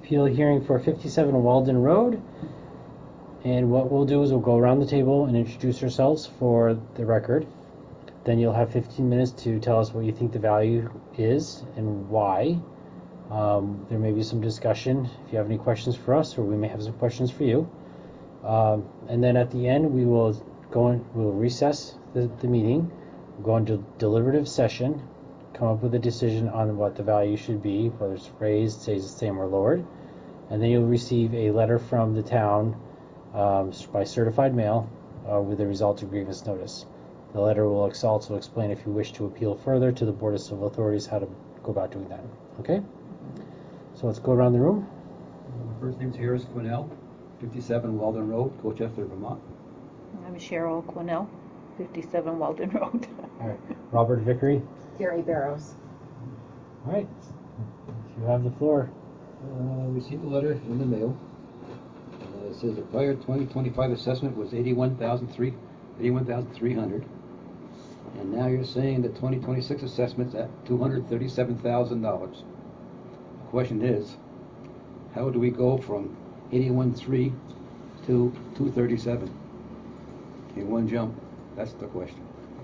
appeal hearing for 57 Walden Road. And what we'll do is we'll go around the table and introduce ourselves for the record. Then you'll have 15 minutes to tell us what you think the value is and why. There may be some discussion if you have any questions for us, or we may have some questions for you. And then at the end, we'll recess the meeting, go into deliberative session, come up with a decision on what the value should be, whether it's raised, stays the same, or lowered. And then you'll receive a letter from the town by certified mail with the result of grievance notice. The letter will also explain, if you wish to appeal further to the Board of Civil Authorities, how to go about doing that. Okay? So let's go around the room. First name's Harris Quinnell, 57 Walden Road, Colchester, Vermont. I'm Cheryl Quinnell, 57 Walden Road. All right. Robert Vickery. Gary Barrows. All right. You have the floor. Received a letter in the mail. It says the prior 2025 assessment was $81,300, and now you're saying the 2026 assessment's at $237,000. The question is, how do we go from 81.3 to 237 in one jump? That's the question.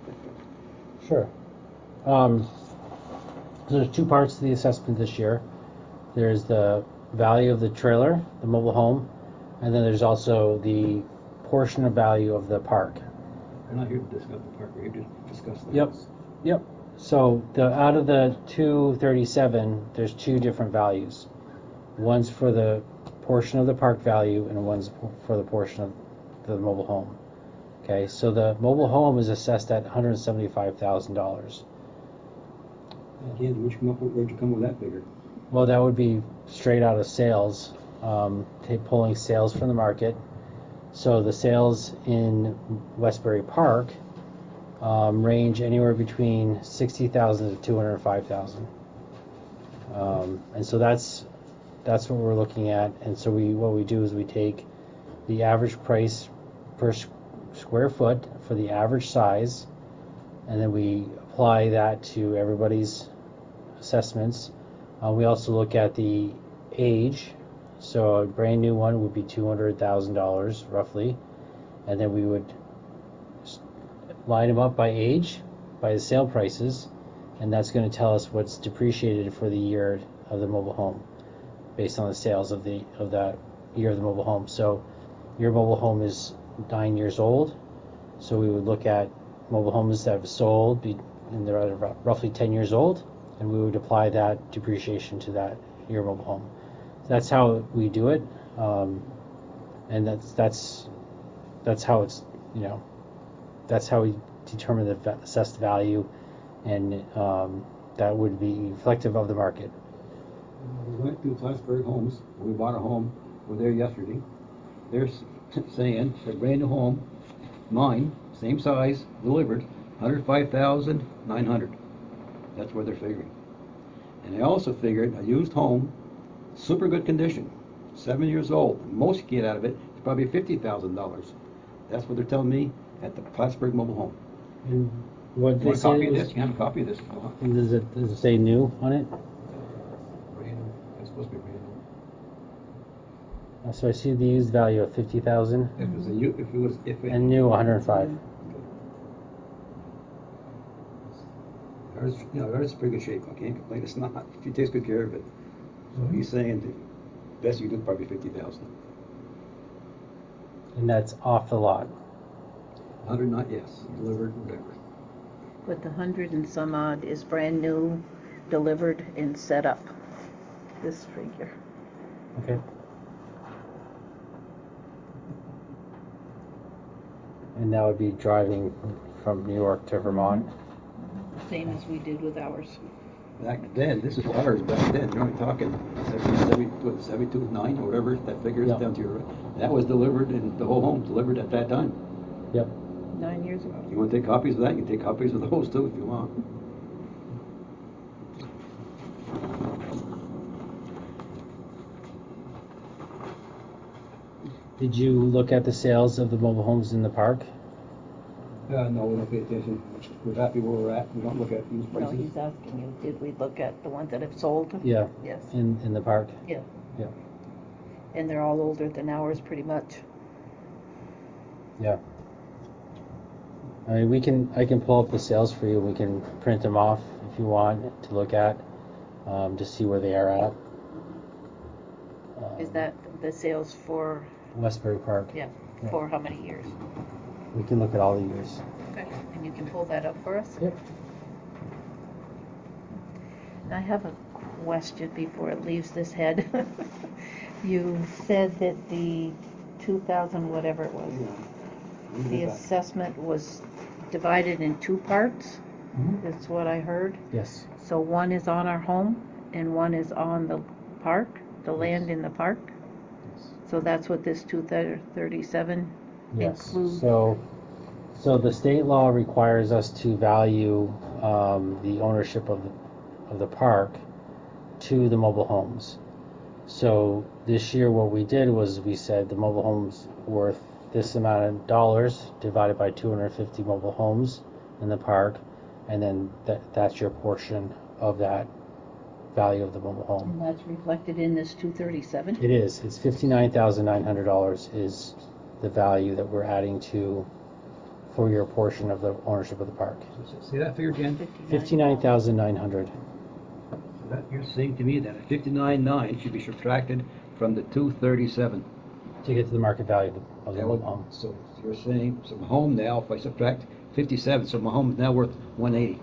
Sure. So there's two parts to the assessment this year. There's the value of the trailer, the mobile home, and then there's also the portion of value of the park. We're not here to discuss the park. We're here to discuss the Yep. house. Yep. So out of the 237, there's two different values. One's for the portion of the park value, and one's for the portion of the mobile home. Okay, so the mobile home is assessed at $175,000. Again, where'd you come up with that figure? Well, that would be straight out of sales, pulling sales from the market. So the sales in Westbury Park range anywhere between $60,000 to $205,000, and so that's what we're looking at. And so what we do is we take the average price per square foot for the average size, and then we apply that to everybody's assessments. We also look at the age. So a brand new one would be $200,000 roughly, and then we would line them up by age, by the sale prices, and that's going to tell us what's depreciated for the year of the mobile home, based on the sales of that year of the mobile home. So your mobile home is 9 years old, so we would look at mobile homes that have sold and they're roughly 10 years old, and we would apply that depreciation to that year mobile home. That's how we do it, and that's how it's, that's how we determine the assessed value, and that would be reflective of the market. We went to Plattsburgh Homes. We bought a home. We're there yesterday. They're saying a brand new home, mine, same size, delivered, $105,900. That's what they're figuring. And they also figured a used home, super good condition, 7 years old. Most you get out of it is probably $50,000. That's what they're telling me at the Plattsburgh mobile home. And what You they want a say copy of this? You can have a copy of this if you want. Does it say new on it? Brand new. It's supposed to be brand new. So I see the used value of $50,000 and new 105. Ours is pretty good shape. I can't complain. It's not. She takes good care of it. So he's saying the best you do is probably $50,000. And that's off the lot. 109, yes, delivered, whatever. But the 100 and some odd is brand new, delivered, and set up. This figure. Okay. And that would be driving from New York to Vermont. Same as we did with ours. Back then, this is ours. Back then, you're only talking 72.9 or whatever that figure is. Yep. Down to your right. That was delivered, and the whole home delivered at that time. Yep. 9 years ago. You want to take copies of that? You can take copies of those too if you want. Did you look at the sales of the mobile homes in the park? No, we don't pay attention. We're happy where we're at. We don't look at used No, prices. he's asking you, did we look at the ones that have sold? Yeah. Yes. In the park? Yeah. Yeah. and they're all older than ours pretty much. Yeah. I mean, I can pull up the sales for you. We can print them off if you want to look at, to see where they are at. Is that the sales for, Westbury Park? yeah, Yeah. for how many years? We can look at all the years. Okay, and you can pull that up for us? Yep. I have a question before it leaves this head. You said that the 2000, whatever it was, the assessment was divided in two parts? Mhm. That's what I heard. Yes. So one is on our home and one is on the park, the land in the park? Yes. So that's what this 237 Yes. includes? So the state law requires us to value the ownership of the park to the mobile homes. So this year what we did was we said the mobile homes worth this amount of dollars divided by 250 mobile homes in the park, and then that's your portion of that value of the mobile home. And that's reflected in this 237? It is. It's $59,900 is the value that we're adding to for your portion of the ownership of the park. Say that figure again. 59,900. That you're saying to me that a 59.9 should be subtracted from the 237. To get to the market value of the That mobile would, home. so you're saying, so my home now, if I subtract 57, so my home is now worth 180.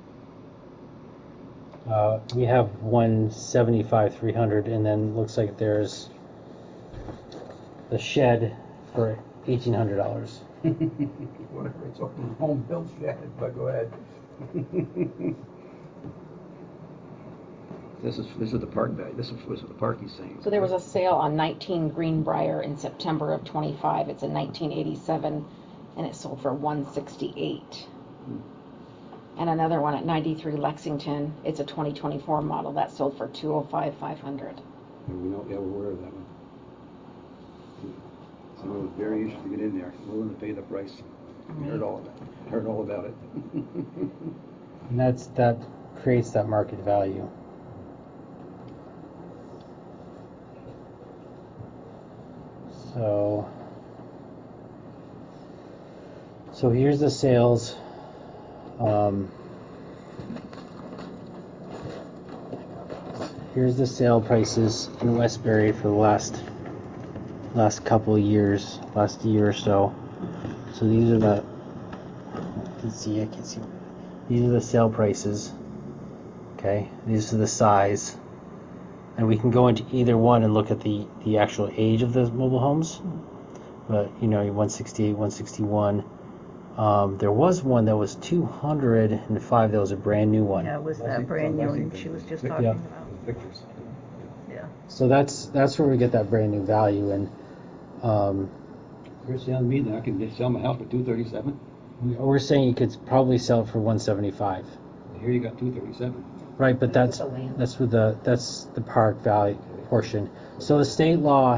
We have 175,300, and then looks like there's the shed for $1,800. Whatever, it's a home built shed, but go ahead. This is the park value. This is the park he's saying. So there was a sale on 19 Greenbrier in September of 25. It's a 1987, and it sold for 168. And another one at 93 Lexington. It's a 2024 model that sold for 205,500. Yeah, we know. Yeah, we're aware of that one. Someone was very interested to get in there, willing to pay the price. We heard all of that. Heard all about it. And that creates that market value. So here's the sales. Here's the sale prices in Westbury for the last couple of years, last year or so. So these are the, I can't see. These are the sale prices. Okay, these are the size. And we can go into either one and look at the actual age of the mobile homes. But 168, 161. There was one that was 205. That was a brand new one. Yeah, it was that brand new one she was just talking about. Pictures. Yeah. So that's where we get that brand new value. And You're telling me that I can just sell my house for 237? we're saying you could probably sell it for 175. Here you got 237. Right, but that's the land. that's with the park value portion. So the state law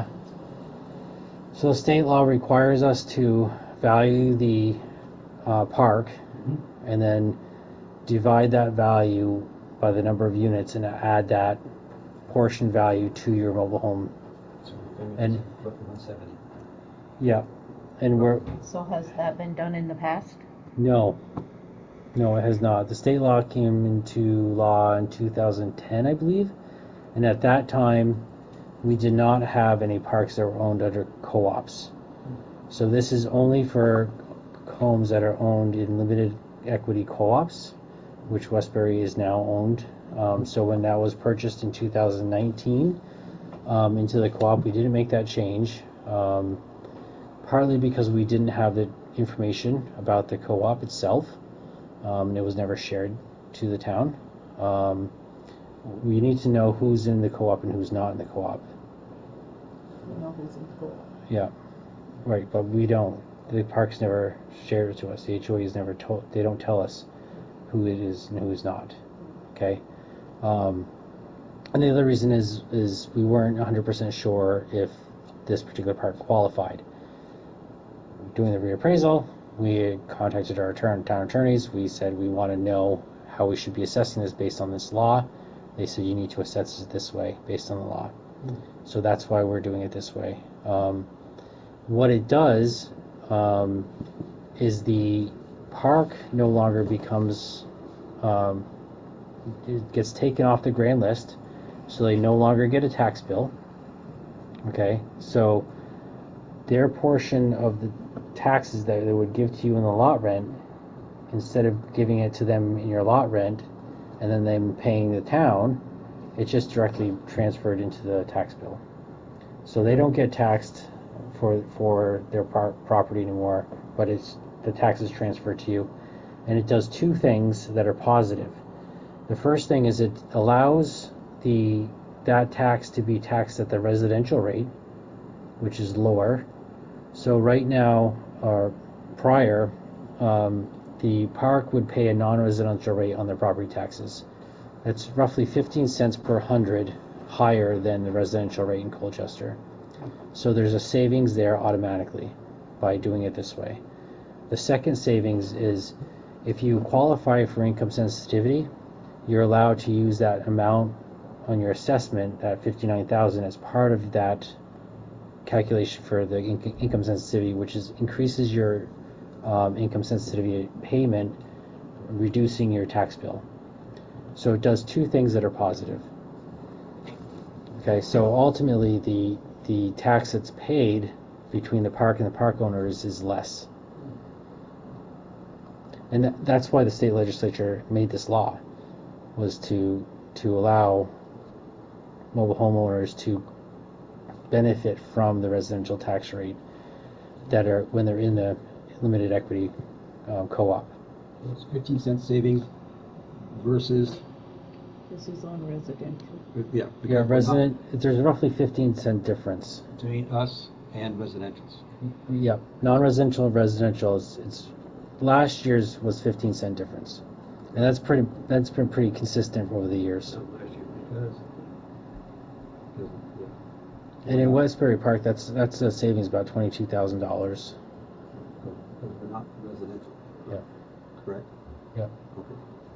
requires us to value the park, and then divide that value by the number of units and add that portion value to your mobile home. And 170. yeah, and we're So has that been done in the past? no, it has not. The state law came into law in 2010, I believe, and at that time we did not have any parks that were owned under co-ops. So this is only for homes that are owned in limited equity co-ops, which Westbury is now owned. So when that was purchased in 2019 into the co-op, we didn't make that change, partly because we didn't have the information about the co-op itself. It was never shared to the town. We need to know who's in the co-op and who's not in the co-op. You know who's in school. Yeah, right, but we don't. The parks never shared it to us. The HOAs never told. They don't tell us who it is and who is not. Okay. And the other reason is we weren't 100% sure if this particular park qualified. Doing the reappraisal, we contacted our town attorneys. We said we want to know how we should be assessing this based on this law. They said you need to assess it this way based on the law. So that's why we're doing it this way. What it does is the park no longer becomes, it gets taken off the grand list, so they no longer get a tax bill. Okay, so their portion of the taxes that they would give to you in the lot rent, instead of giving it to them in your lot rent and then them paying the town, it's just directly transferred into the tax bill. So they don't get taxed for their property anymore, but it's the tax is transferred to you. And it does two things that are positive. The first thing is it allows that tax to be taxed at the residential rate, which is lower. So right now, or prior, the park would pay a non-residential rate on their property taxes. That's roughly 15 cents per hundred higher than the residential rate in Colchester. So there's a savings there automatically by doing it this way. The second savings is if you qualify for income sensitivity, you're allowed to use that amount on your assessment, that 59,000, as part of that calculation for the income sensitivity, which increases your income sensitivity payment, reducing your tax bill. So it does two things that are positive. Okay, so ultimately the tax that's paid between the park and the park owners is less. And that's why the state legislature made this law, was to allow mobile homeowners to benefit from the residential tax rate that are when they're in the limited equity co-op. It's 15 cent savings versus, This is on residential. yeah, There's roughly 15-cent difference. between us and residentials. Yep, non-residential and residential it's last year's was 15-cent difference, and that's been pretty consistent over the years. Last year, because And in Westbury Park, that's a savings about $22,000. they're not residential, Yeah, correct? yeah. Okay.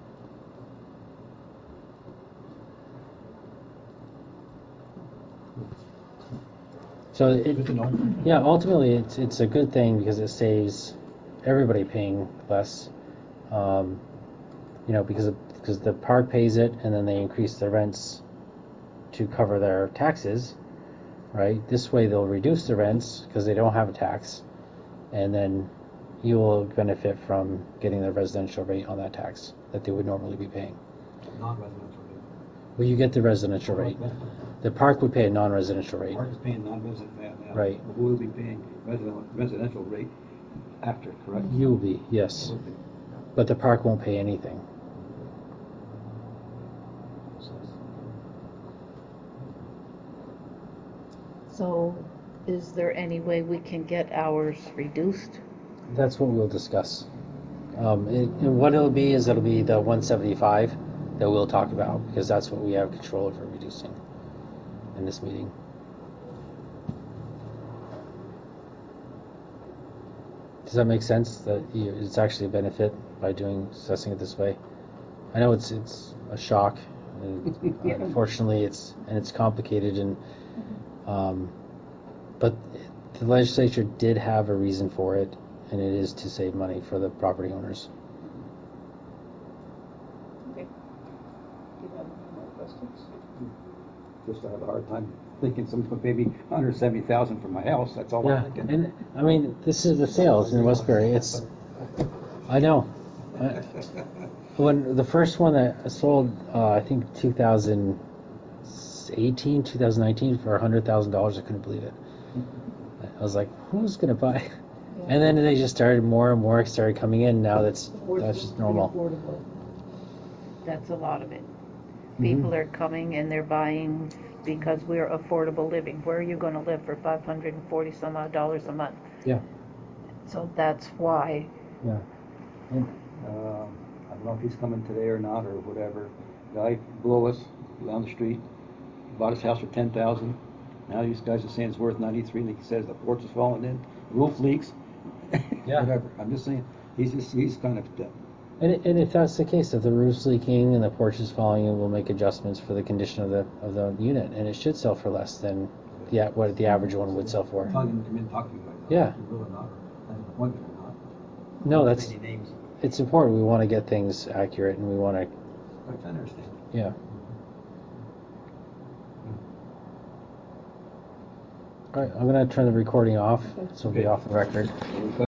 So Good to know. yeah, ultimately it's a good thing because it saves everybody paying less. Because the park pays it and then they increase their rents to cover their taxes, right? This way they'll reduce the rents because they don't have a tax, and then you will benefit from getting the residential rate on that tax that they would normally be paying. Non-residential rate. Well, you get the residential rate. The park would pay a non-residential The rate. park is paying non-resident now. Right. But we'll be paying residential rate after, correct? You'll be, yes. Will be. But the park won't pay anything. So is there any way we can get ours reduced? That's what we'll discuss. And what it'll be is it'll be the 175 that we'll talk about, because that's what we have control over reducing in this meeting. Does that make sense? That it's actually a benefit by assessing it this way? I know it's a shock. And Yeah. unfortunately, it's complicated, and but the legislature did have a reason for it, and it is to save money for the property owners. Okay. Do you have any more questions? Just I have a hard time thinking someone's going to pay me $170,000 for my house. That's all Yeah, I'm thinking. and I mean, this is the sales in Westbury. I know. When the first one that I sold, I think 2018, 2019, for $100,000, I couldn't believe it. I was like, who's gonna buy? Yeah. And then they just started more and more started coming in. Now that's just normal. Affordable. That's a lot of it. Mm-hmm. People are coming and they're buying because we're affordable living. Where are you going to live for $540 some odd dollars a month? Yeah. So that's why. Yeah. And I don't know if he's coming today or not or whatever. Guy below us, down the street, bought his house for $10,000. Now these guys are saying it's worth 93, and he says the porch is falling in, roof leaks, Yeah. whatever. I'm just saying, he's kind of And if that's the case, if the roof's leaking and the porch is falling in, we'll make adjustments for the condition of the unit, and it should sell for less than what the average one would sell for. Telling them to come in and talk to you guys. Yeah. If you will or not, or have an appointment or not. No, Not that's many names. it's important. We want to get things accurate, and we want to, I'm trying to understand. yeah. All right, I'm gonna turn the recording off, so it'll be off the record.